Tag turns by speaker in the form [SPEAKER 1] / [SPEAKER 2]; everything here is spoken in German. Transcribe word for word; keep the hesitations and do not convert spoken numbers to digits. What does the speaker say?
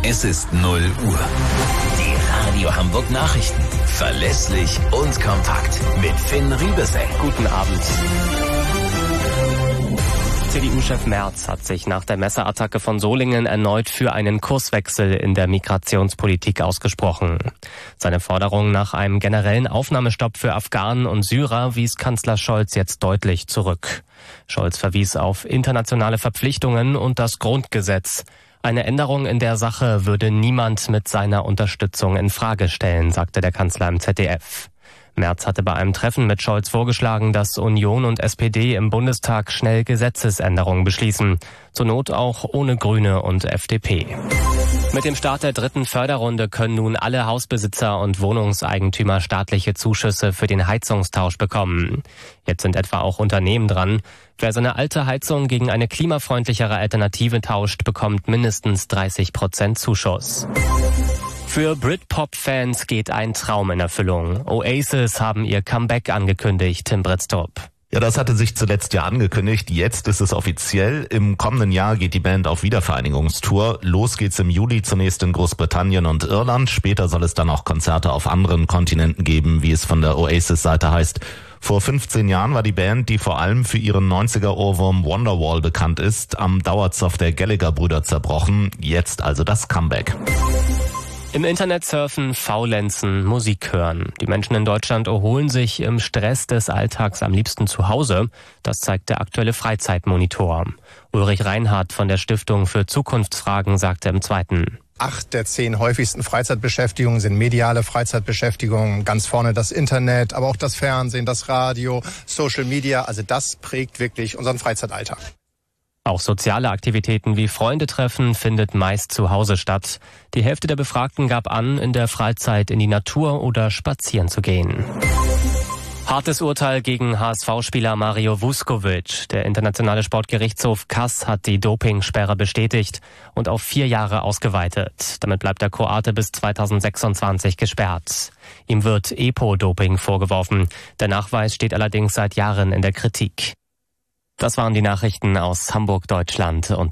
[SPEAKER 1] Es ist null Uhr. Die Radio Hamburg Nachrichten. Verlässlich und kompakt. Mit Finn Riebesell.
[SPEAKER 2] Guten Abend. C D U-Chef Merz hat sich nach der Messerattacke von Solingen erneut für einen Kurswechsel in der Migrationspolitik ausgesprochen. Seine Forderung nach einem generellen Aufnahmestopp für Afghanen und Syrer wies Kanzler Scholz jetzt deutlich zurück. Scholz verwies auf internationale Verpflichtungen und das Grundgesetz. Eine Änderung in der Sache würde niemand mit seiner Unterstützung in Frage stellen, sagte der Kanzler im Z D F. Merz hatte bei einem Treffen mit Scholz vorgeschlagen, dass Union und S P D im Bundestag schnell Gesetzesänderungen beschließen. Zur Not auch ohne Grüne und F D P. Mit dem Start der dritten Förderrunde können nun alle Hausbesitzer und Wohnungseigentümer staatliche Zuschüsse für den Heizungstausch bekommen. Jetzt sind etwa auch Unternehmen dran. Wer seine alte Heizung gegen eine klimafreundlichere Alternative tauscht, bekommt mindestens dreißig Prozent Zuschuss. Für Britpop-Fans geht ein Traum in Erfüllung. Oasis haben ihr Comeback angekündigt, Tim Britztrup.
[SPEAKER 3] Ja, das hatte sich zuletzt ja angekündigt. Jetzt ist es offiziell. Im kommenden Jahr geht die Band auf Wiedervereinigungstour. Los geht's im Juli zunächst in Großbritannien und Irland. Später soll es dann auch Konzerte auf anderen Kontinenten geben, wie es von der Oasis-Seite heißt. Vor fünfzehn Jahren war die Band, die vor allem für ihren neunziger-Ohrwurm Wonderwall bekannt ist, am Dauerzoff der Gallagher-Brüder zerbrochen. Jetzt also das Comeback.
[SPEAKER 2] Im Internet surfen, faulenzen, Musik hören. Die Menschen in Deutschland erholen sich im Stress des Alltags am liebsten zu Hause. Das zeigt der aktuelle Freizeitmonitor. Ulrich Reinhardt von der Stiftung für Zukunftsfragen sagte im Zweiten.
[SPEAKER 4] Acht der zehn häufigsten Freizeitbeschäftigungen sind mediale Freizeitbeschäftigungen. Ganz vorne das Internet, aber auch das Fernsehen, das Radio, Social Media. Also das prägt wirklich unseren Freizeitalltag.
[SPEAKER 2] Auch soziale Aktivitäten wie Freundetreffen findet meist zu Hause statt. Die Hälfte der Befragten gab an, in der Freizeit in die Natur oder spazieren zu gehen. Hartes Urteil gegen H S V-Spieler Mario Vuskovic. Der internationale Sportgerichtshof K A S hat die Dopingsperre bestätigt und auf vier Jahre ausgeweitet. Damit bleibt der Kroate bis zweitausendsechsundzwanzig gesperrt. Ihm wird Epo-Doping vorgeworfen. Der Nachweis steht allerdings seit Jahren in der Kritik. Das waren die Nachrichten aus Hamburg, Deutschland und